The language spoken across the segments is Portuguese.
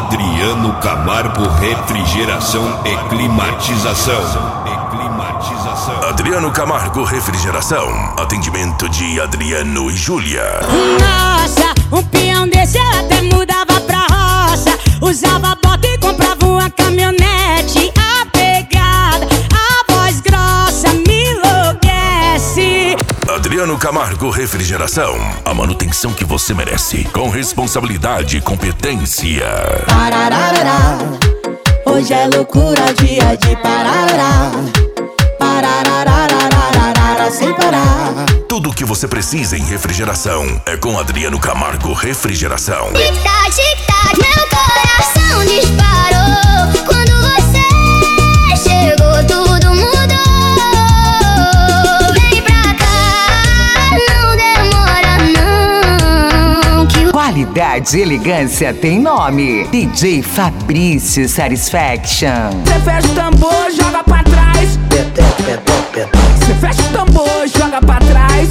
Adriano Camargo Refrigeração e Climatização. Adriano Camargo Refrigeração. Atendimento de Adriano e Júlia. Nossa, um peão desse eu até mudava pra roça. Usava bota e comprava uma caminhonete. A pegada, a voz grossa me enlouquece. Adriano Camargo Refrigeração. A manutenção que você merece, com responsabilidade e competência. Parararará, hoje é loucura, dia de pararará. Parararararararara, sem parar. Tudo o que você precisa em refrigeração é com Adriano Camargo Refrigeração. Tic-tac, tic-tac, meu coração disparou. Quando você chegou, tudo mudou. Vem pra cá, não demora não. Qualidade e elegância tem nome. DJ Fabrício Satisfaction. Você fecha o tambor, joga pra trás. Você fecha o tambor, joga pra trás.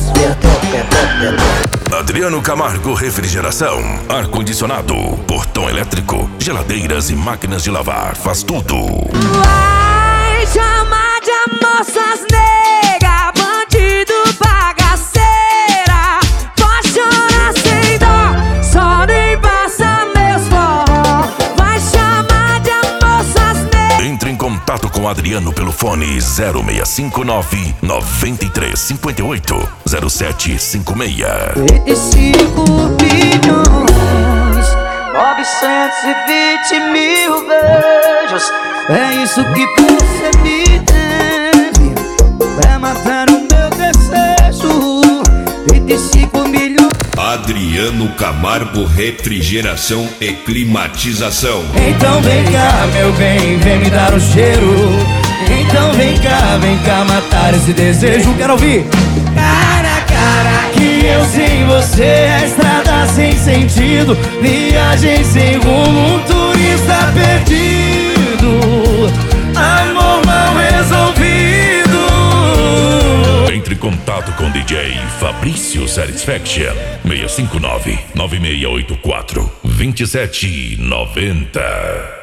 Adriano Camargo Refrigeração. Ar-condicionado, portão elétrico, geladeiras e máquinas de lavar. Faz tudo. Vai chamar de moças nega, bandido bagaceira. Pode chorar sem dó, só nem passa meus forró. Vai chamar de moças nega. Entre em contato com Adriano pelo fone 0659 93 58 0756. 25 bilhões 920 mil beijos. É isso que você me deve. Vai matar o meu desejo. 25 milhões. Adriano Camargo Refrigeração e Climatização. Então vem cá, meu bem, vem me dar um cheiro. Então vem cá matar esse desejo. Quero ouvir. Cara a cara, que eu sem você é estrada sem sentido, viagem sem rumo, um turista perdido, amor mal resolvido. Entre em contato com DJ Fabrício Satisfaction 659 9684 2790.